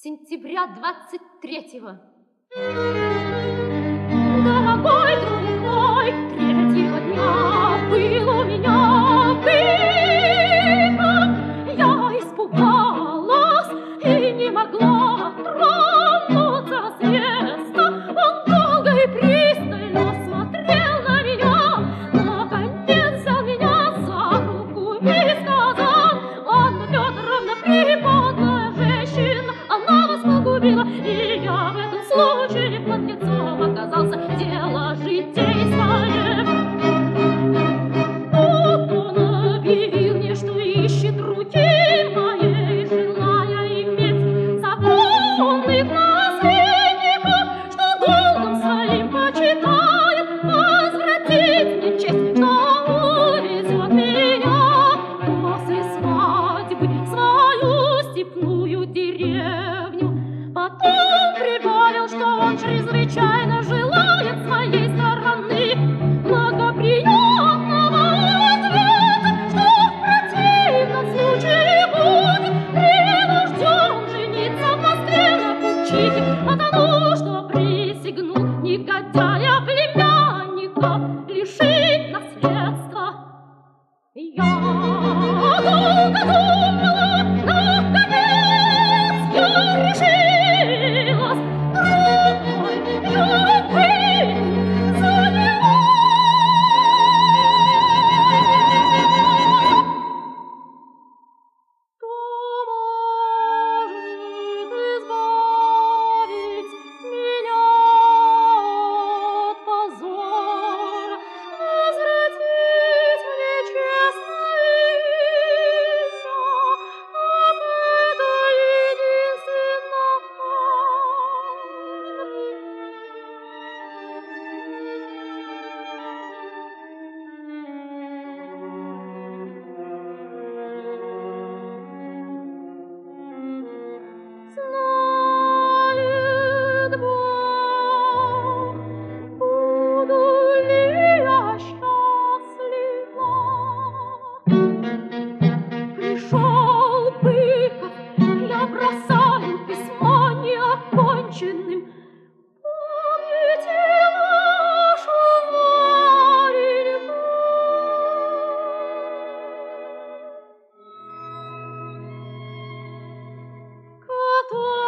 сентября 23-го. Дорогой друг мой, 3-го дня был у меня выпад. Я испугалась и не могла тронуться с места. Он долго и пристально смотрел на меня, наконец взял меня за руку и сказал: Анна Петровна, преподная женщина, она вас погубила, и я в этом случае подлецом оказался. Дело житейское. Тут он объявил мне, что ищет руки моей, желая иметь законных наследников, что долгом своим почитает возвратить мне честь, что увезет меня после свадьбы в свою степную деревню. Потом прибавил, что он чрезвычайно желает с моей стороны благоприятного ответа, что в противном случае будет принужден жениться в Москве на Купчихе, потому что присягнул негодяя племянника лишить наследства. Я долго думала, наконец я решилась. Друг мой, я выйду за него. Кто может избавить меня от позора, возвратить мне честное имя, об это единственно знает Бог, буду ли я счастлива. Пришел Быков, я бросаю письмо неоконченным. Помните вашу Мареньку, которая